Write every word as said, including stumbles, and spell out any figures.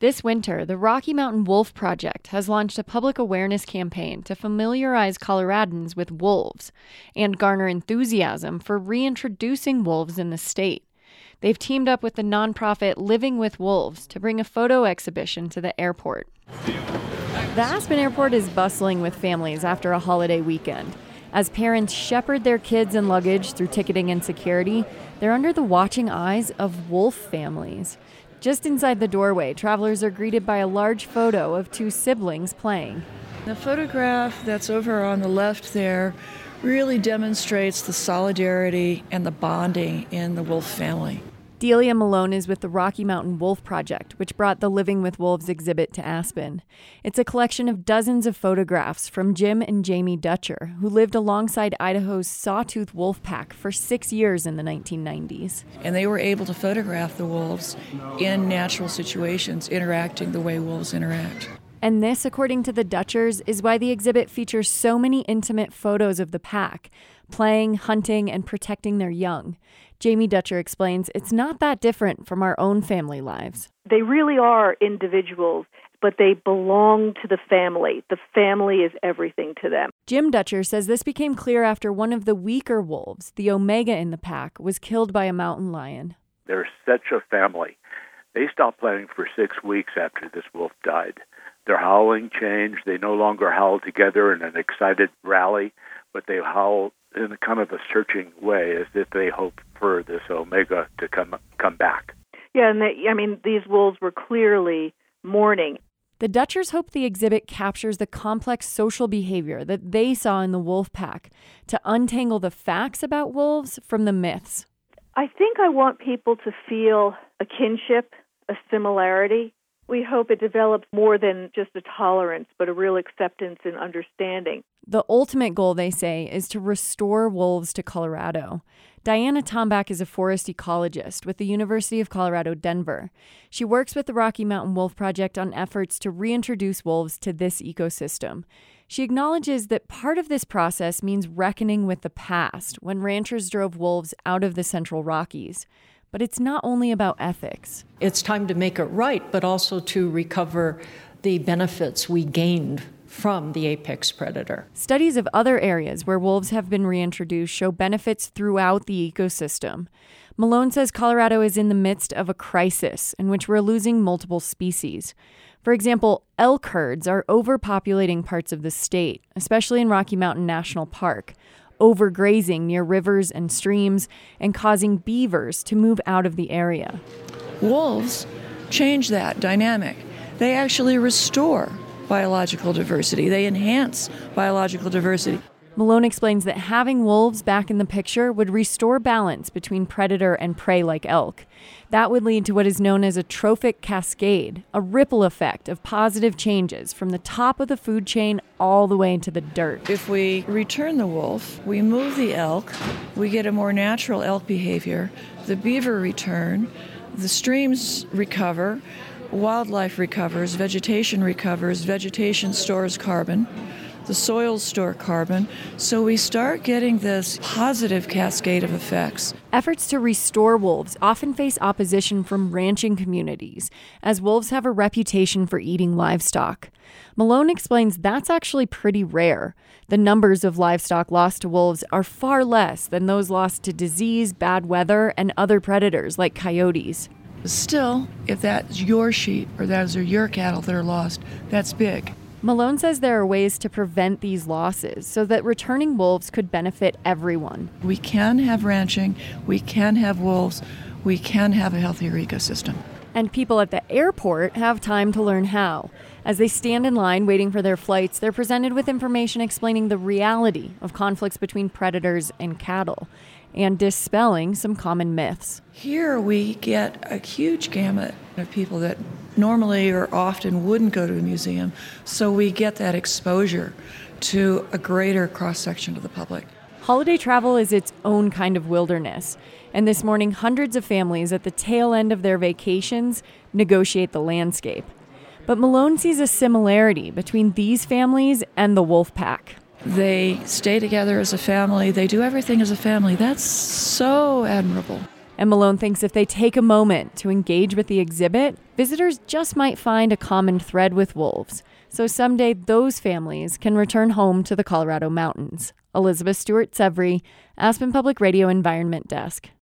This winter, the Rocky Mountain Wolf Project has launched a public awareness campaign to familiarize Coloradans with wolves and garner enthusiasm for reintroducing wolves in the state. They've teamed up with the nonprofit Living with Wolves to bring a photo exhibition to the airport. The Aspen Airport is bustling with families after a holiday weekend. As parents shepherd their kids and luggage through ticketing and security, they're under the watching eyes of wolf families. Just inside the doorway, travelers are greeted by a large photo of two siblings playing. The photograph that's over on the left there really demonstrates the solidarity and the bonding in the wolf family. Delia Malone is with the Rocky Mountain Wolf Project, which brought the Living with Wolves exhibit to Aspen. It's a collection of dozens of photographs from Jim and Jamie Dutcher, who lived alongside Idaho's Sawtooth Wolf Pack for six years in the nineteen nineties. And they were able to photograph the wolves in natural situations, interacting the way wolves interact. And this, according to the Dutchers, is why the exhibit features so many intimate photos of the pack, playing, hunting, and protecting their young. Jamie Dutcher explains it's not that different from our own family lives. They really are individuals, but they belong to the family. The family is everything to them. Jim Dutcher says this became clear after one of the weaker wolves, the Omega in the pack, was killed by a mountain lion. They're such a family. They stopped playing for six weeks after this wolf died. Their howling changed. They no longer howl together in an excited rally, but they howl in a kind of a searching way, as if they hope for this Omega to come come back. Yeah, and they, I mean, these wolves were clearly mourning. The Dutchers hope the exhibit captures the complex social behavior that they saw in the wolf pack to untangle the facts about wolves from the myths. I think I want people to feel a kinship, a similarity. We hope it develops more than just a tolerance, but a real acceptance and understanding. The ultimate goal, they say, is to restore wolves to Colorado. Diana Tombach is a forest ecologist with the University of Colorado, Denver. She works with the Rocky Mountain Wolf Project on efforts to reintroduce wolves to this ecosystem. She acknowledges that part of this process means reckoning with the past, when ranchers drove wolves out of the Central Rockies. But it's not only about ethics. It's time to make it right, but also to recover the benefits we gained from the apex predator. Studies of other areas where wolves have been reintroduced show benefits throughout the ecosystem. Malone says Colorado is in the midst of a crisis in which we're losing multiple species. For example, elk herds are overpopulating parts of the state, especially in Rocky Mountain National Park, overgrazing near rivers and streams and causing beavers to move out of the area. Wolves change that dynamic. They actually restore biological diversity. They enhance biological diversity. Malone explains that having wolves back in the picture would restore balance between predator and prey like elk. That would lead to what is known as a trophic cascade, a ripple effect of positive changes from the top of the food chain all the way into the dirt. If we return the wolf, we move the elk, we get a more natural elk behavior, the beaver return, the streams recover, wildlife recovers, vegetation recovers, vegetation stores carbon, the soils store carbon, so we start getting this positive cascade of effects. Efforts to restore wolves often face opposition from ranching communities, as wolves have a reputation for eating livestock. Malone explains that's actually pretty rare. The numbers of livestock lost to wolves are far less than those lost to disease, bad weather, and other predators like coyotes. Still, if that's your sheep or those are your cattle that are lost, that's big. Malone says there are ways to prevent these losses so that returning wolves could benefit everyone. We can have ranching, we can have wolves, we can have a healthier ecosystem. And people at the airport have time to learn how. As they stand in line waiting for their flights, they're presented with information explaining the reality of conflicts between predators and cattle and dispelling some common myths. Here we get a huge gamut of people that normally or often wouldn't go to a museum, so we get that exposure to a greater cross-section of the public. Holiday travel is its own kind of wilderness, and this morning hundreds of families at the tail end of their vacations negotiate the landscape. But Malone sees a similarity between these families and the wolf pack. They stay together as a family. They do everything as a family. That's so admirable. And Malone thinks if they take a moment to engage with the exhibit, visitors just might find a common thread with wolves. So someday those families can return home to the Colorado mountains. Elizabeth Stewart-Sevry, Aspen Public Radio Environment Desk.